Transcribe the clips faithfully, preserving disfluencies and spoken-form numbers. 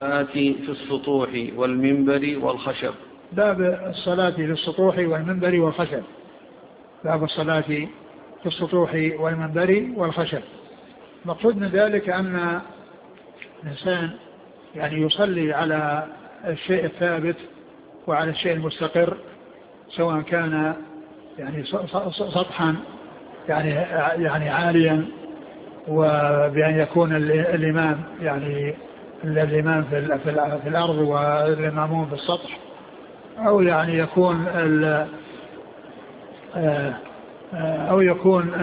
في السطوح والمنبر والخشب. باب الصلاة في السطوح والمنبر والخشب. باب الصلاة في السطوح والمنبر والخشب. مقصود من ذلك أن الإنسان يعني يصلي على الشيء الثابت وعلى الشيء المستقر، سواء كان يعني سطحا يعني يعني عاليا، وبأن يكون الإمام يعني الإمام في في الأرض والمأموم في السطح، أو يعني يكون أو يكون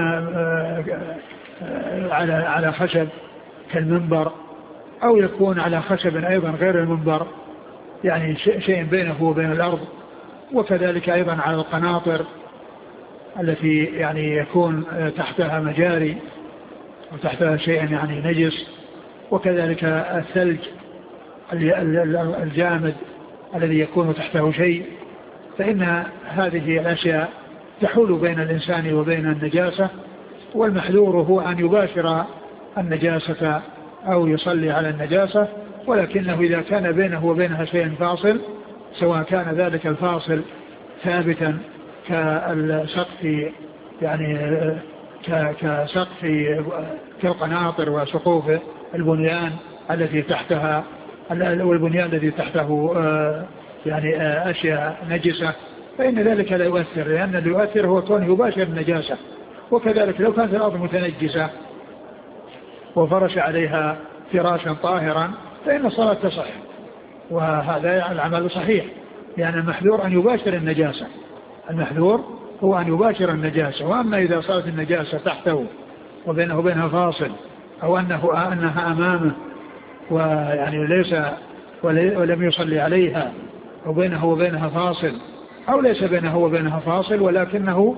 على على خشب كالمنبر، أو يكون على خشب أيضا غير المنبر، يعني شيء بينه وبين الأرض. وكذلك أيضا على القناطر التي يعني يكون تحتها مجاري وتحتها شيء يعني نجس. وكذلك الثلج الجامد الذي يكون تحته شيء، فإن هذه الأشياء تحول بين الإنسان وبين النجاسة، والمحذور هو أن يباشر النجاسة أو يصلي على النجاسة، ولكنه إذا كان بينه وبينها شيء فاصل، سواء كان ذلك الفاصل ثابتا كالسقف يعني كسقف كالقناطر وسقوف البنيان التي تحتها والبنيان الذي تحته يعني أشياء نجسة، فإن ذلك لا يؤثر، لأن اللي يؤثر هو كونه يباشر النجاسة. وكذلك لو كانت الأرض متنجسة وفرش عليها فراشا طاهرا فإن الصلاة تصح، وهذا العمل صحيح، لأن المحذور أن يباشر النجاسة. المحذور هو أن يباشر النجاسة. وأما إذا صارت النجاسة تحته وبينه وبينها فاصل، أو أنه أنها أمامه ويعني ليس ولم يصلي عليها، وبينه وبينها فاصل، أو ليس بينه وبينها فاصل ولكنه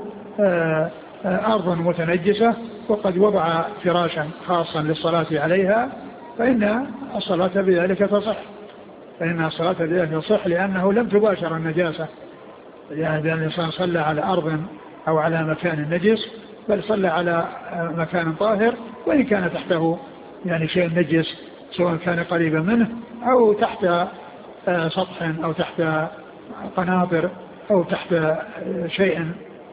أرض متنجسة وقد وضع فراشا خاصا للصلاة عليها، فإن الصلاة بذلك تصح فإن الصلاة بذلك تصح لأنه لم تباشر النجاسة، يعني بأن الإنسان صلى على أرض أو على مكان نجس، بل صلى على مكان طاهر، وإن كان تحته يعني شيء نجس، سواء كان قريبا منه أو تحت سطح أو تحت قناطر أو تحت شيء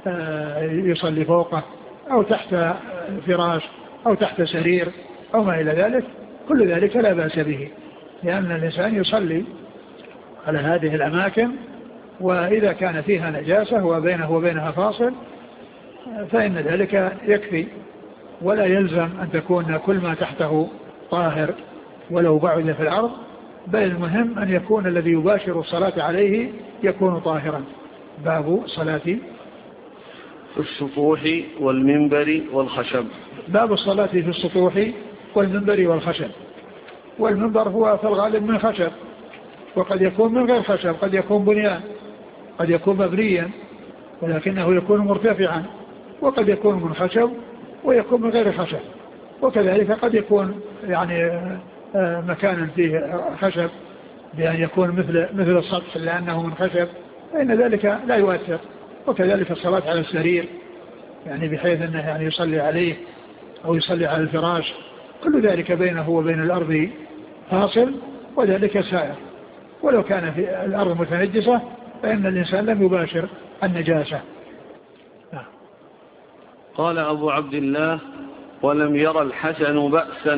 يصلي فوقه أو تحت فراش أو تحت سرير أو ما إلى ذلك. كل ذلك لا بأس به، لأن الإنسان يصلي على هذه الأماكن، وإذا كان فيها نجاسة وبينه وبينها فاصل فإن ذلك يكفي، ولا يلزم أن تكون كل ما تحته طاهر ولو بعد في الأرض، بل المهم أن يكون الذي يباشر الصلاة عليه يكون طاهرا. باب صلاة في السطوح والمنبر والخشب. باب الصلاة في السطوح والمنبر والخشب. والمنبر هو في الغالب من خشب، وقد يكون من غير خشب، قد يكون بنيان، قد يكون مبنيا ولكنه يكون مرتفعا، وقد يكون من خشب ويكون من غير خشب. وكذلك قد يكون يعني مكانا فيه خشب بأن يكون مثل مثل السطح لأنه من خشب، فإن ذلك لا يؤثر. وكذلك الصلاة على السرير، يعني بحيث أنه يعني يصلي عليه أو يصلي على الفراش، كل ذلك بينه وبين الأرض فاصل، وذلك سائر. ولو كان في الأرض متنجسة فإن الإنسان لم يباشر النجاسة. قال أبو عبد الله: ولم ير الحسن بأسا